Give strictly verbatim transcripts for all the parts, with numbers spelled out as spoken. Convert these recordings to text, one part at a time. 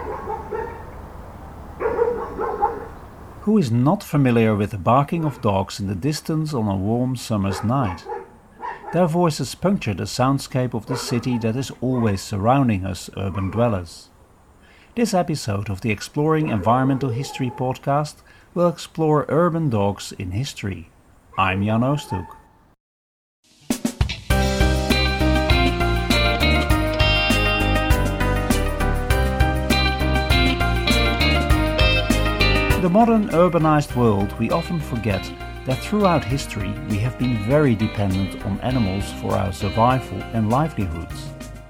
Who is not familiar with the barking of dogs in the distance on a warm summer's night? Their voices puncture the soundscape of the city that is always surrounding us urban dwellers. This episode of the Exploring Environmental History podcast will explore urban dogs in history. I'm Jan Oosthoek. In the modern urbanized world, we often forget that throughout history we have been very dependent on animals for our survival and livelihoods.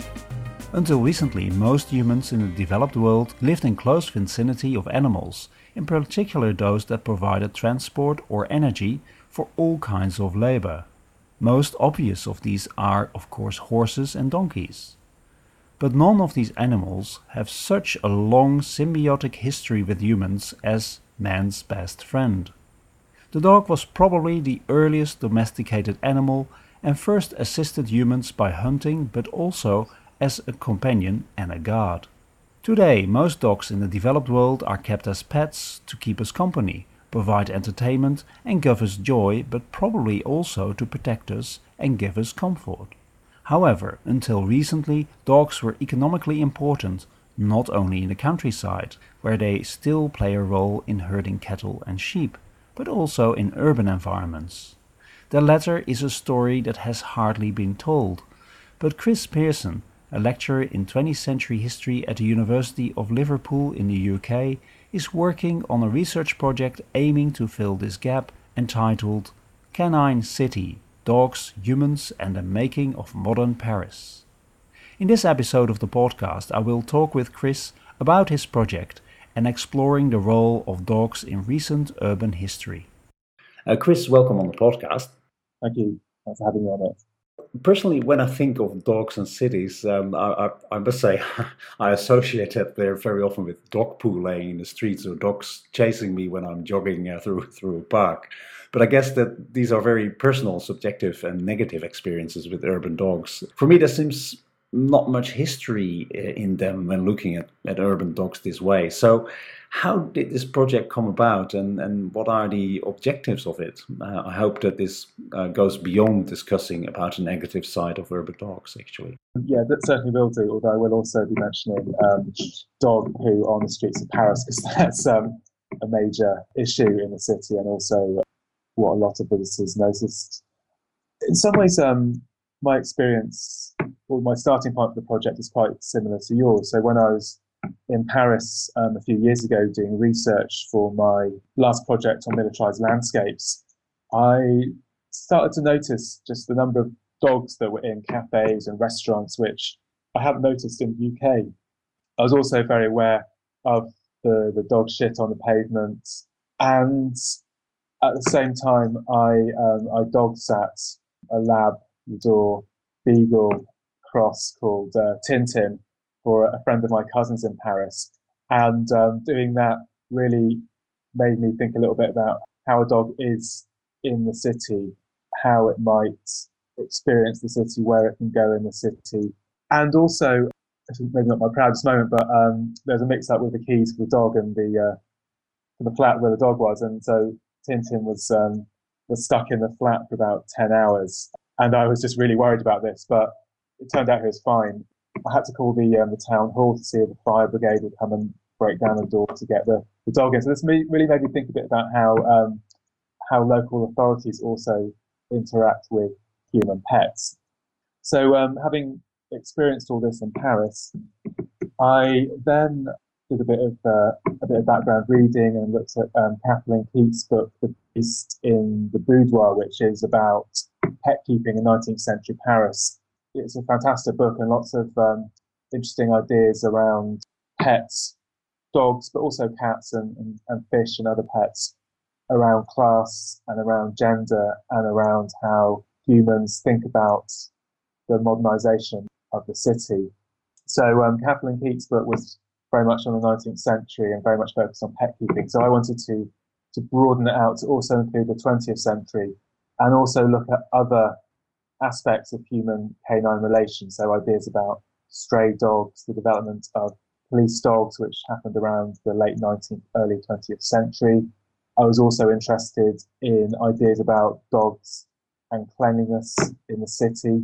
Until recently, most humans in the developed world lived in close vicinity of animals, in particular those that provided transport or energy for all kinds of labor. Most obvious of these are, of course, horses and donkeys. But none of these animals have such a long symbiotic history with humans as man's best friend. The dog was probably the earliest domesticated animal and first assisted humans by hunting, but also as a companion and a guard. Today, most dogs in the developed world are kept as pets to keep us company, provide entertainment and give us joy, but probably also to protect us and give us comfort. However, until recently, dogs were economically important, not only in the countryside, where they still play a role in herding cattle and sheep, but also in urban environments. The latter is a story that has hardly been told, but Chris Pearson, a lecturer in twentieth century history at the University of Liverpool in the U K, is working on a research project aiming to fill this gap, entitled Canine City: Dogs, Humans and the Making of Modern Paris. In this episode of the podcast, I will talk with Chris about his project and exploring the role of dogs in recent urban history. Uh, Chris, welcome on the podcast. Thank you. Thanks for having me on it. Personally, when I think of dogs and cities, um, I, I, I must say I associate that there very often with dog poo laying in the streets or dogs chasing me when I'm jogging uh, through through a park. But I guess that these are very personal, subjective and negative experiences with urban dogs. For me, there seems not much history in them when looking at, at urban dogs this way. So how did this project come about and, and what are the objectives of it? Uh, I hope that this uh, goes beyond discussing about the negative side of urban dogs, actually. Yeah, that certainly will do, although I will also be mentioning um, dog poo on the streets of Paris, because that's um, a major issue in the city and also what a lot of visitors noticed. In some ways, um, my experience, or my starting point for the project is quite similar to yours. So when I was in Paris um, a few years ago doing research for my last project on militarized landscapes, I started to notice just the number of dogs that were in cafes and restaurants, which I hadn't noticed in the U K. I was also very aware of the, the dog shit on the pavement, and at the same time, I um, I dog sat a Labrador Beagle cross called uh, Tintin for a friend of my cousins in Paris, and um, doing that really made me think a little bit about how a dog is in the city, how it might experience the city, where it can go in the city, and also, maybe not my proudest moment, but um, there's a mix-up with the keys for the dog and the uh, for the flat where the dog was, and so Tintin was um, was stuck in the flat for about ten hours, and I was just really worried about this, but it turned out he was fine. I had to call the um, the town hall to see if the fire brigade would come and break down the door to get the, the dog in. So this really made me think a bit about how um, how local authorities also interact with human pets. So um, having experienced all this in Paris, I then did a bit of uh, a bit of background reading and looked at um, Kathleen Keats' book, The Beast in the Boudoir, which is about pet keeping in nineteenth century Paris. It's a fantastic book and lots of um, interesting ideas around pets, dogs, but also cats and, and, and fish and other pets, around class and around gender and around how humans think about the modernization of the city. So um, Kathleen Keats' book was very much on the nineteenth century and very much focused on pet keeping. So I wanted to to broaden it out to also include the twentieth century and also look at other aspects of human canine relations. So ideas about stray dogs, the development of police dogs, which happened around the late nineteenth, early twentieth century. I was also interested in ideas about dogs and cleanliness in the city.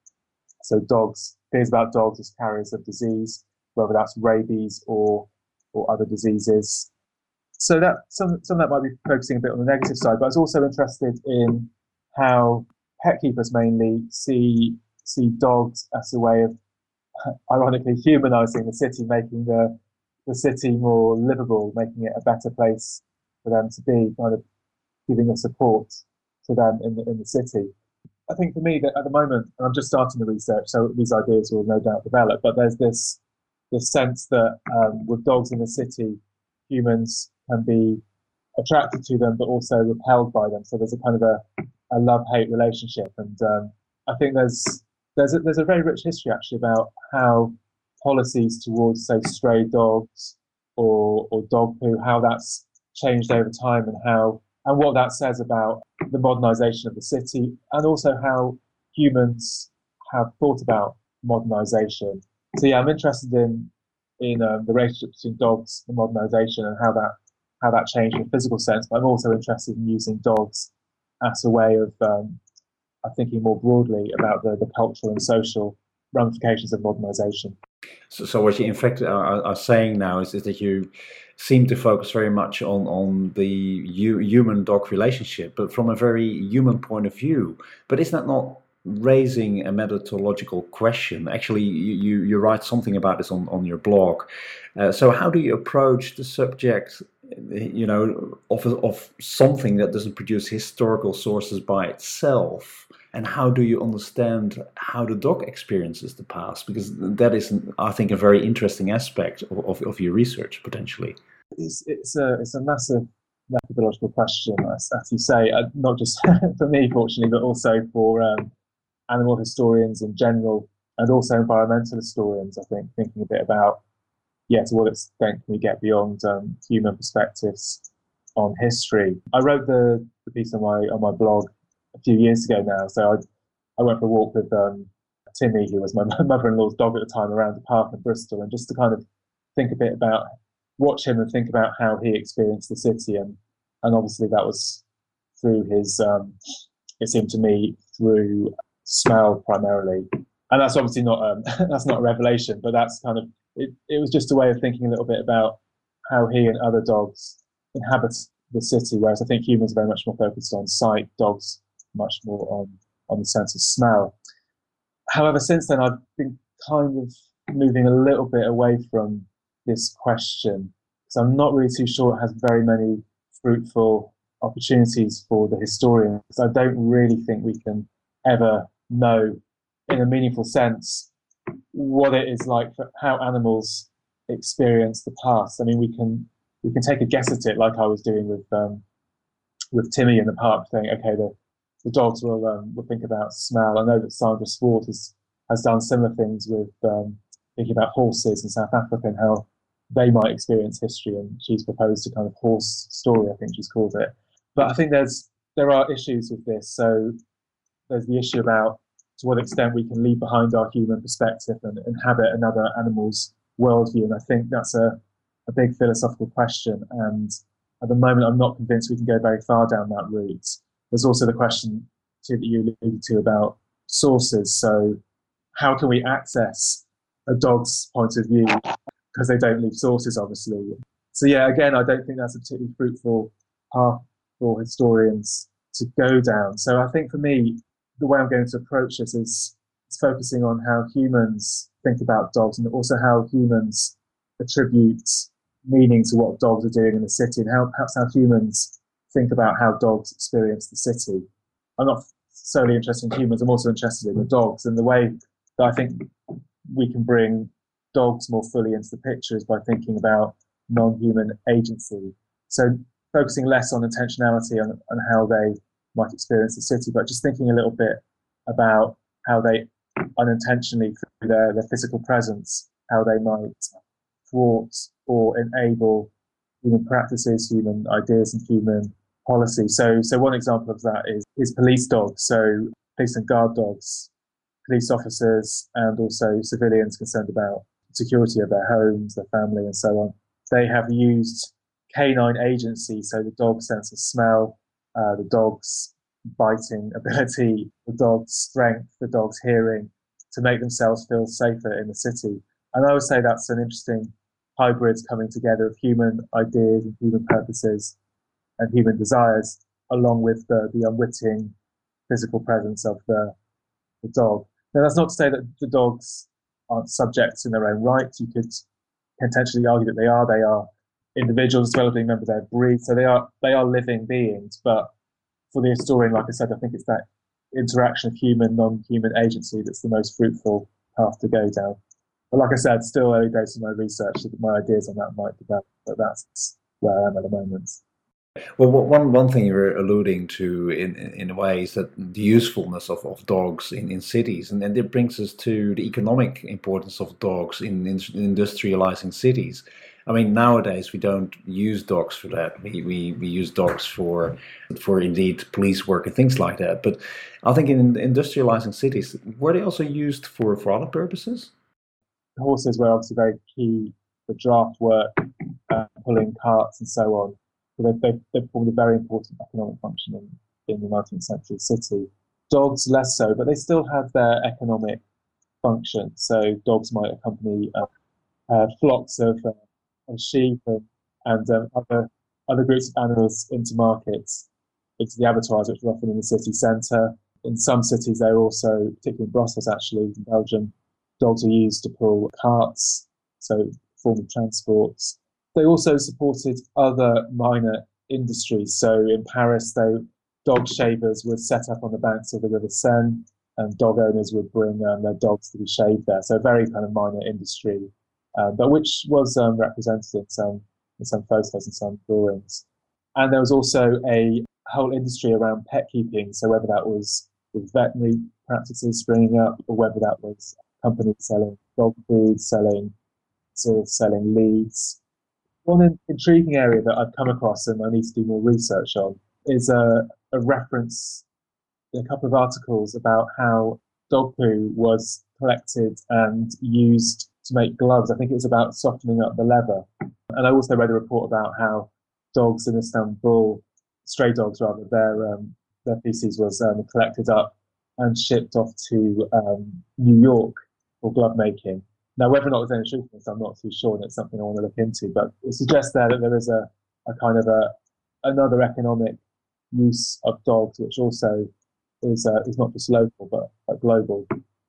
So dogs, fears about dogs as carriers of disease, whether that's rabies or or other diseases. So that some some of that might be focusing a bit on the negative side, but I was also interested in how pet keepers mainly see see dogs as a way of, ironically, humanizing the city, making the the city more livable, making it a better place for them to be, kind of giving the support to them in the in the city. I think for me that at the moment, and I'm just starting the research, so these ideas will no doubt develop, but there's this this sense that um, with dogs in the city, humans can be attracted to them, but also repelled by them. So there's a kind of a, a love-hate relationship, and um, I think there's there's a, there's a very rich history actually about how policies towards, say, stray dogs or or dog poo, how that's changed over time, and how and what that says about the modernisation of the city, and also how humans have thought about modernisation. So yeah, I'm interested in in um, the relationship between dogs and modernisation, and how that how that changed in a physical sense. But I'm also interested in using dogs as a way of um, of thinking more broadly about the, the cultural and social ramifications of modernisation. So, so what you in fact are, are saying now is, is that you seem to focus very much on, on the u- human-dog relationship, but from a very human point of view. But is that not raising a methodological question? Actually, you, you, you write something about this on, on your blog. Uh, so how do you approach the subject, you know, of, of something that doesn't produce historical sources by itself? And how do you understand how the dog experiences the past? Because that is, I think, a very interesting aspect of, of, of your research, potentially. It's, it's, a, it's a massive methodological question, as, as you say, uh, not just for me, fortunately, but also for um, animal historians in general, and also environmental historians, I think, thinking a bit about, yeah, to what extent can we get beyond um, human perspectives on history. I wrote the, the piece on my on my blog a few years ago now. So I I went for a walk with um, Timmy, who was my mother-in-law's dog at the time, around the park in Bristol, and just to kind of think a bit about, watch him and think about how he experienced the city. And and obviously that was through his, um, it seemed to me, through smell primarily. And that's obviously not, um, that's not a revelation, but that's kind of, it, it was just a way of thinking a little bit about how he and other dogs inhabit the city, whereas I think humans are very much more focused on sight, dogs much more on, on the sense of smell. However, since then, I've been kind of moving a little bit away from this question, because I'm not really too sure it has very many fruitful opportunities for the historian, because I don't really think we can ever know in a meaningful sense what it is like for how animals experience the past. I mean, we can we can take a guess at it, like I was doing with um, with Timmy in the park, saying, okay, the The dogs will um, will think about smell. I know that Sandra Swart has, has done similar things with um, thinking about horses in South Africa and how they might experience history, and she's proposed a kind of horse story, I think she's called it. But I think there's there are issues with this. So there's the issue about to what extent we can leave behind our human perspective and inhabit another animal's worldview, and I think that's a, a big philosophical question. And at the moment, I'm not convinced we can go very far down that route. There's also the question too that you alluded to about sources. So how can we access a dog's point of view, because they don't leave sources, obviously. So yeah, again, I don't think that's a particularly fruitful path for historians to go down. So I think for me, the way I'm going to approach this is, is focusing on how humans think about dogs, and also how humans attribute meaning to what dogs are doing in the city, and how perhaps how humans think about how dogs experience the city. I'm not solely interested in humans, I'm also interested in the dogs, and the way that I think we can bring dogs more fully into the picture is by thinking about non-human agency. So focusing less on intentionality and on, on how they might experience the city, but just thinking a little bit about how they unintentionally, through their, their physical presence, how they might thwart or enable human practices, human ideas, and human policy. So, so one example of that is, is police dogs. So police and guard dogs, police officers, and also civilians concerned about security of their homes, their family, and so on. They have used canine agency, so the dog's sense of smell, uh, the dog's biting ability, the dog's strength, the dog's hearing, to make themselves feel safer in the city. And I would say that's an interesting hybrid coming together of human ideas and human purposes and human desires, along with the, the unwitting physical presence of the, the dog. Now, that's not to say that the dogs aren't subjects in their own right. You could potentially argue that they are. They are individuals as well as being members of their breed. So they are they are living beings. But for the historian, like I said, I think it's that interaction of human, non-human agency that's the most fruitful path to go down. But like I said, still early days of my research. My ideas on that might develop, but that's where I am at the moment. Well, one one thing you're alluding to in in a way is that the usefulness of, of dogs in, in cities, and, and it brings us to the economic importance of dogs in, in industrializing cities. I mean, nowadays we don't use dogs for that. We, we we use dogs for for indeed police work and things like that. But I think in industrializing cities, were they also used for, for other purposes? Horses were obviously very key for draft work, uh, pulling carts and so on. So they, they, they performed a very important economic function in, in the nineteenth century city. Dogs less so, but they still have their economic function. So dogs might accompany uh, uh, flocks of, uh, of sheep and, and um, other other groups of animals into markets, into the abattoirs, which are often in the city centre. In some cities, they're also, particularly in Brussels actually, in Belgium, dogs are used to pull carts, so form of transports. They also supported other minor industries. So in Paris, they, dog shavers would set up on the banks of the River Seine, and dog owners would bring um, their dogs to be shaved there. So a very kind of minor industry, uh, but which was um, represented in some in some photos and some drawings. And there was also a whole industry around pet keeping. So whether that was with veterinary practices springing up, or whether that was companies selling dog food, selling sort of selling leads. One intriguing area that I've come across and I need to do more research on is a, a reference in a couple of articles about how dog poo was collected and used to make gloves. I think it was about softening up the leather. And I also read a report about how dogs in Istanbul, stray dogs rather, their um, their feces was um, collected up and shipped off to um, New York for glove making. Now, whether or not there's any truth in this, I'm not too sure, and it's something I want to look into. But it suggests there that there is a, a kind of a another economic use of dogs, which also is uh, is not just local but, but global.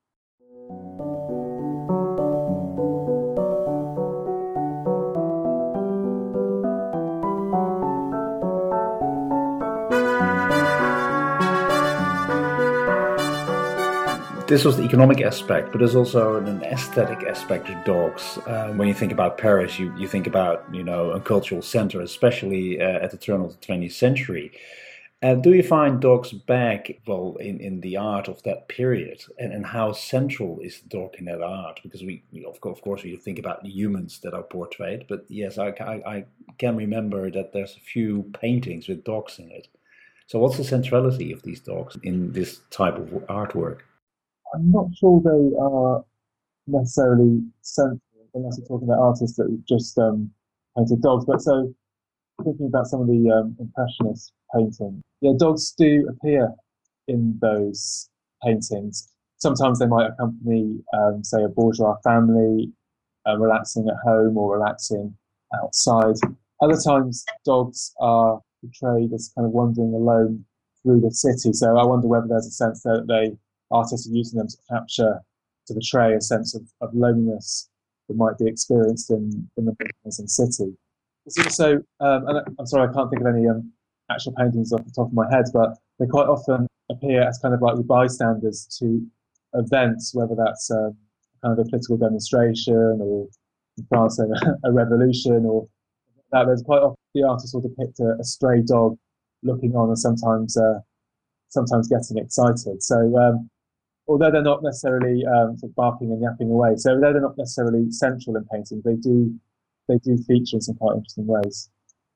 This was the economic aspect, but there's also an aesthetic aspect of dogs. Uh, when you think about Paris, you, you think about, you know, a cultural center, especially uh, at the turn of the twentieth century. Uh, do you find dogs back, well, in, in the art of that period? And, and how central is the dog in that art? Because we, we of, course, of course, we think about the humans that are portrayed, but yes, I, I, I can remember that there's a few paintings with dogs in it. So what's the centrality of these dogs in this type of artwork? I'm not sure they are necessarily central, unless you're talking about artists that just um, painted dogs. But so, thinking about some of the um, Impressionist paintings, yeah, dogs do appear in those paintings. Sometimes they might accompany, um, say, a bourgeois family uh, relaxing at home or relaxing outside. Other times, dogs are portrayed as kind of wandering alone through the city. So I wonder whether there's a sense that they artists are using them to capture, to portray a sense of, of loneliness that might be experienced in, in the Muslim city. It's also, um, and I'm sorry, I can't think of any um, actual paintings off the top of my head, but they quite often appear as kind of like the bystanders to events, whether that's um, kind of a political demonstration or in France a, a revolution, or that. There's quite often the artist will depict a, a stray dog looking on and sometimes uh, sometimes getting excited. So um, although they're not necessarily um, sort of barking and yapping away, so although they're not necessarily central in painting, they do they do feature in some quite interesting ways.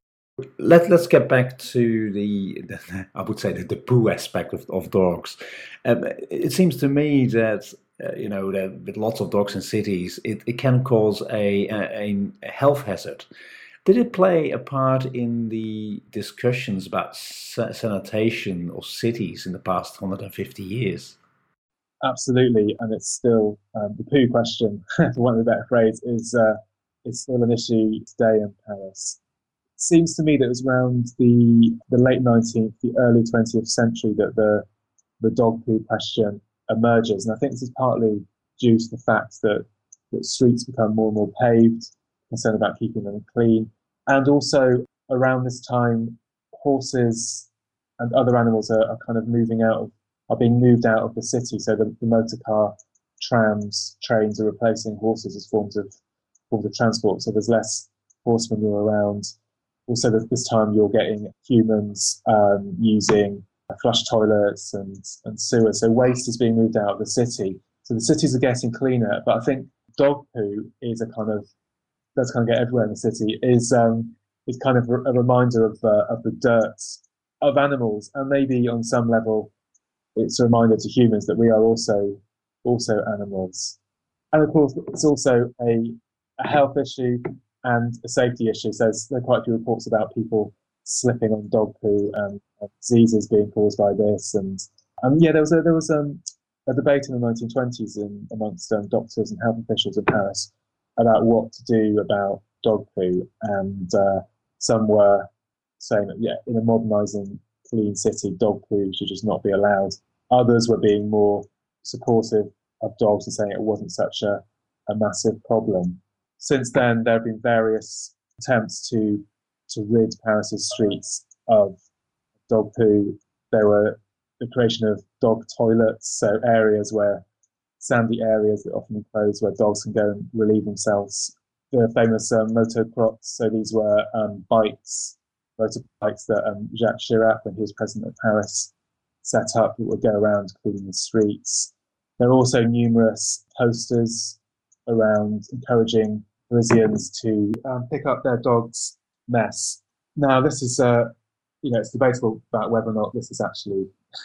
Let, let's get back to the, the I would say, the, the poo aspect of, of dogs. Um, it seems to me that uh, you know, that with lots of dogs in cities, it, it can cause a, a, a health hazard. Did it play a part in the discussions about sa- sanitation of cities in the past one hundred fifty years? Absolutely, and it's still um, the poo question, for want of a better phrase, is uh, is still an issue today in Paris. It seems to me that it was around the the late nineteenth, the early twentieth century that the the dog poo question emerges, and I think this is partly due to the fact that that streets become more and more paved, concerned about keeping them clean, and also around this time, horses and other animals are, are kind of moving out of are being moved out of the city. So the, the motor car, trams, trains are replacing horses as forms of forms of transport. So there's less horse manure around. Also, at this time, you're getting humans um, using flush toilets and, and sewers. So waste is being moved out of the city. So the cities are getting cleaner. But I think dog poo is a kind of, does kind of get everywhere in the city, is um, is kind of a reminder of uh, of the dirt of animals, and maybe on some level, it's a reminder to humans that we are also also animals. And of course, it's also a, a health issue and a safety issue. So there's, there are quite a few reports about people slipping on dog poo and, and diseases being caused by this. And um, yeah, there was a, there was um, a debate in the nineteen twenties in, amongst um, doctors and health officials in Paris about what to do about dog poo. And uh, some were saying that, yeah, in a modernising, clean city, dog poo should just not be allowed. Others were being more supportive of dogs and saying it wasn't such a, a massive problem. Since then, there have been various attempts to to rid Paris's streets of dog poo. There were the creation of dog toilets, so areas where sandy areas that often enclosed where dogs can go and relieve themselves. The famous um, motocrottes, so these were um, bikes, motorbikes that um, Jacques Chirac, when he was president of Paris, set up that would go around cleaning the streets. There are also numerous posters around encouraging Parisians to um, pick up their dog's mess. Now, this is, uh, you know, it's debatable about whether or not this is actually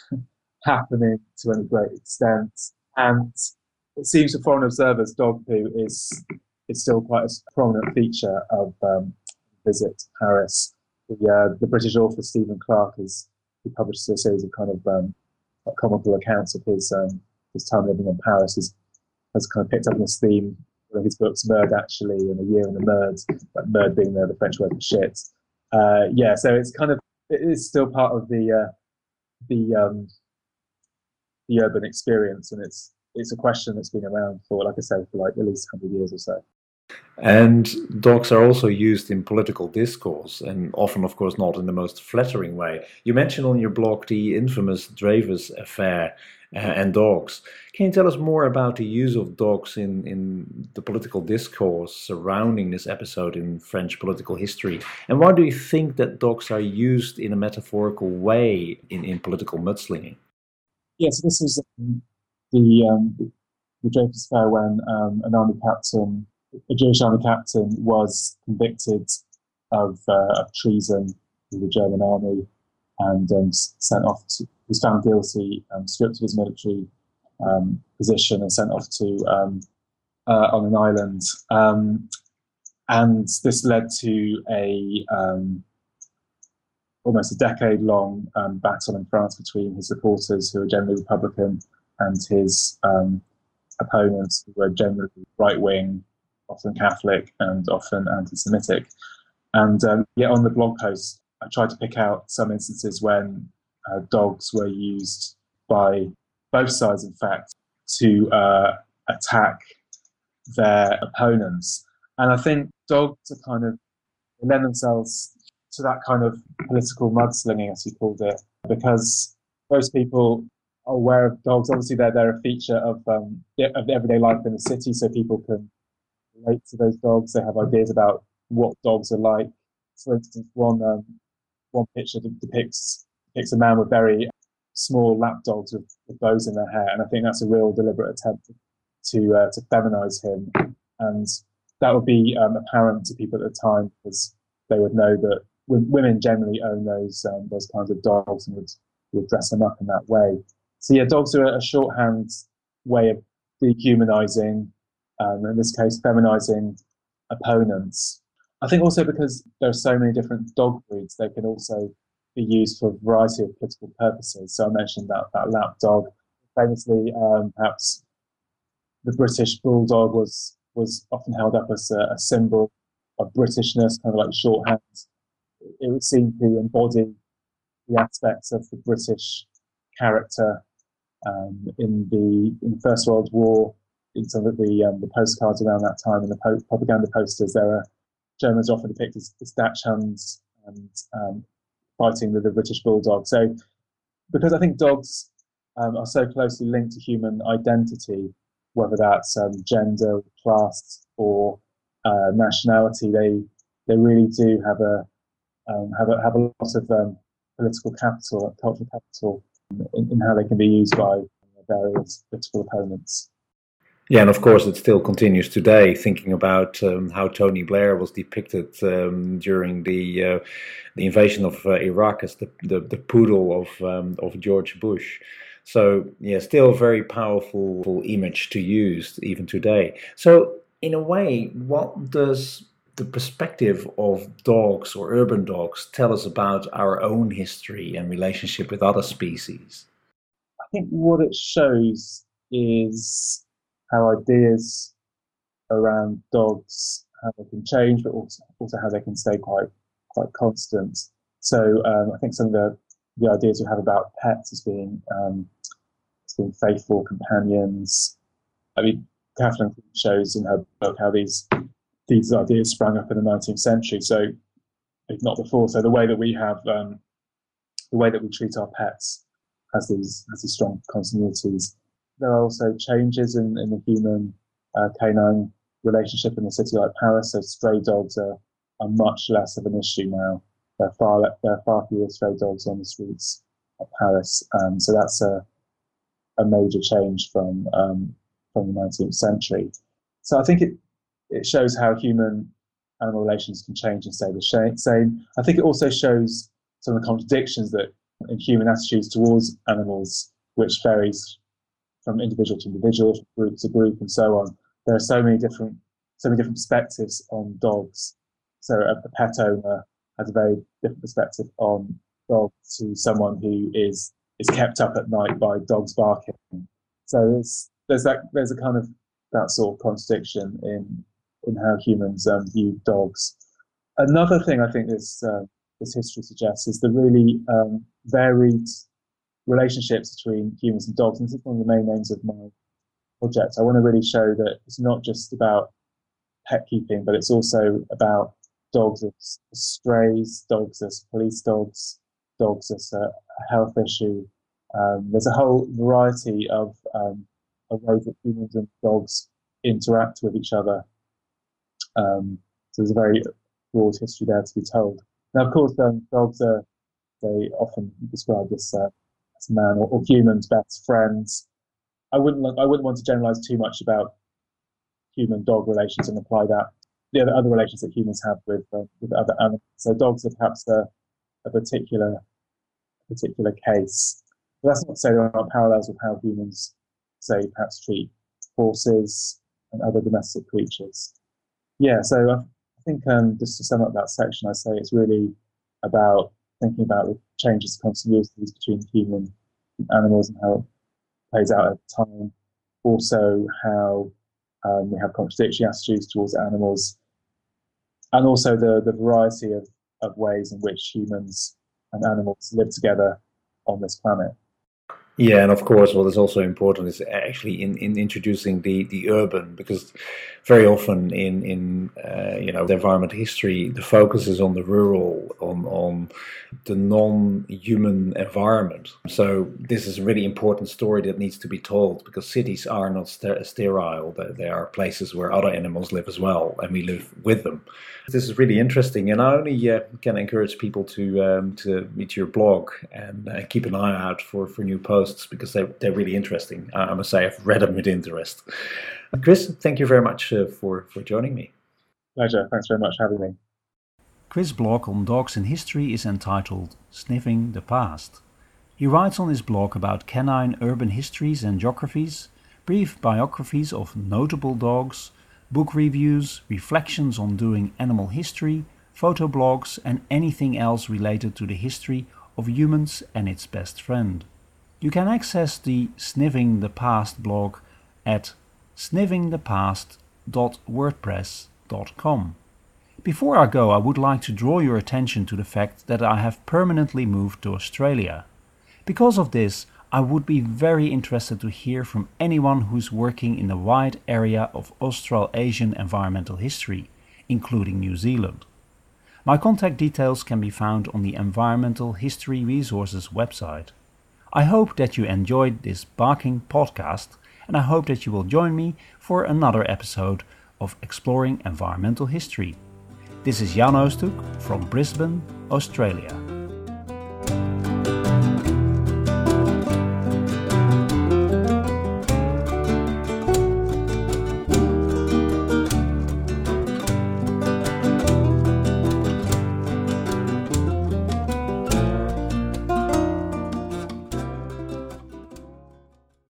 happening to any great extent. And it seems to foreign observers, dog poo is is still quite a prominent feature of um, visit to Paris. The, uh, the British author Stephen Clarke has he published a series of kind of um, comical accounts of his um, his time living in Paris. Has has kind of picked up on this theme. One of his books, Merd, actually, and A Year in the Merd, like Merd being the, the French word for shit. Uh, yeah, so it's kind of it is still part of the uh, the um, the urban experience, and it's it's a question that's been around for, like I said, for like at least one hundred years or so. And dogs are also used in political discourse, and often, of course, not in the most flattering way. You mentioned on your blog the infamous Dreyfus affair uh, and dogs. Can you tell us more about the use of dogs in, in the political discourse surrounding this episode in French political history? And why do you think that dogs are used in a metaphorical way in, in political mudslinging? Yes, this is um, the, um, the Dreyfus affair when um, an army captain a Jewish army captain was convicted of, uh, of treason to the German army and um, sent off to, was found guilty, um, stripped of his military um, position and sent off to um, uh, on an island. Um, and this led to a um, almost a decade-long um, battle in France between his supporters, who were generally Republican, and his um, opponents, who were generally right-wing, often Catholic and often anti-Semitic. And um, yet on the blog post, I tried to pick out some instances when uh, dogs were used by both sides, in fact, to uh, attack their opponents. And I think dogs are kind of, they lend themselves to that kind of political mudslinging, as you called it, because most people are aware of dogs. Obviously, they're, they're a feature of, um, of everyday life in the city, so people can relate to those dogs. They have ideas about what dogs are like. For instance, one um, one picture depicts depicts a man with very small lap dogs with, with bows in their hair, and I think that's a real deliberate attempt to uh, to feminize him, and that would be um, apparent to people at the time because they would know that w- women generally own those um, those kinds of dogs and would would dress them up in that way. So yeah, dogs are a shorthand way of dehumanizing, um, in this case, feminizing opponents. I think also because there are so many different dog breeds, they can also be used for a variety of political purposes. So I mentioned that, that lap dog. Famously, um, perhaps the British bulldog was was often held up as a, a symbol of Britishness, kind of like shorthand. It would seem to embody the aspects of the British character um, in the in the First World War. In some of the um, the postcards around that time and the po- propaganda posters, there are Germans often depicted as, as dachshunds and um, fighting with the British bulldog. So, because I think dogs um, are so closely linked to human identity, whether that's um, gender, class, or uh, nationality, they they really do have a um, have a have a lot of um, political capital, cultural capital, in, in how they can be used by various political opponents. Yeah, and of course it still continues today, thinking about um, how Tony Blair was depicted um, during the uh, the invasion of uh, Iraq as the, the, the poodle of um, of George Bush. So yeah, still a very powerful image to use even today. So in a way, what does the perspective of dogs or urban dogs tell us about our own history and relationship with other species? I think what it shows is how ideas around dogs, how they can change, but also, also how they can stay quite quite constant. So um, I think some of the, the ideas we have about pets as being um, as being faithful companions. I mean, Catherine shows in her book how these these ideas sprang up in the nineteenth century. So if not before, so the way that we have um, the way that we treat our pets has these has these strong continuities. There are also changes in, in the human uh, canine relationship in a city like Paris. So stray dogs are, are much less of an issue now. There are far there are far fewer stray dogs on the streets of Paris. Um, so that's a a major change from um, from the nineteenth century. So I think it it shows how human animal relations can change and stay the same. I think it also shows some of the contradictions that in human attitudes towards animals, which varies from individual to individual, from group to group, and so on. There are so many different, so many different perspectives on dogs. So a, a pet owner has a very different perspective on dogs to someone who is is kept up at night by dogs barking. So there's there's that there's a kind of that sort of contradiction in in how humans um, view dogs. Another thing I think this uh, this history suggests is the really um, varied relationships between humans and dogs. And this is one of the main aims of my project. I want to really show that it's not just about pet keeping, but it's also about dogs as strays, dogs as police dogs, dogs as a, a health issue. Um, there's a whole variety of, um, of ways that humans and dogs interact with each other. Um, so there's a very broad history there to be told. Now, of course, um, dogs are they often described as uh, as man or, or humans' best friends. I wouldn't I wouldn't want to generalize too much about human-dog relations and apply that the other, other relations that humans have with uh, with other animals. So dogs are perhaps a, a particular a particular case. But that's not to say there aren't parallels with how humans, say, perhaps treat horses and other domestic creatures. Yeah, so I think um, just to sum up that section, I say it's really about thinking about the changes, continuities between human and animals and how it plays out over time. Also, how um, we have contradictory attitudes towards animals, and also the, the variety of, of ways in which humans and animals live together on this planet. Yeah, and of course, what is also important is actually in, in introducing the, the urban, because very often in in uh, you know the environment history, the focus is on the rural, on on the non-human environment. So this is a really important story that needs to be told, because cities are not st- sterile; they are places where other animals live as well, and we live with them. This is really interesting, and I only uh, can encourage people to um, to read your blog and uh, keep an eye out for, for new posts, because they they're really interesting. I must say I've read them with interest. Chris, thank you very much uh, for for joining me. Pleasure. Thanks very much for having me. Chris' blog on dogs in history is entitled Sniffing the Past. He writes on his blog about canine urban histories and geographies, brief biographies of notable dogs, book reviews, reflections on doing animal history, photoblogs and anything else related to the history of humans and its best friend. You can access the Sniffing the Past blog at sniffing the past dot wordpress dot com. Before I go, I would like to draw your attention to the fact that I have permanently moved to Australia. Because of this, I would be very interested to hear from anyone who's working in the wide area of Australasian environmental history, including New Zealand. My contact details can be found on the Environmental History Resources website. I hope that you enjoyed this Barking podcast, and I hope that you will join me for another episode of Exploring Environmental History. This is Jan Oosthoek from Brisbane, Australia.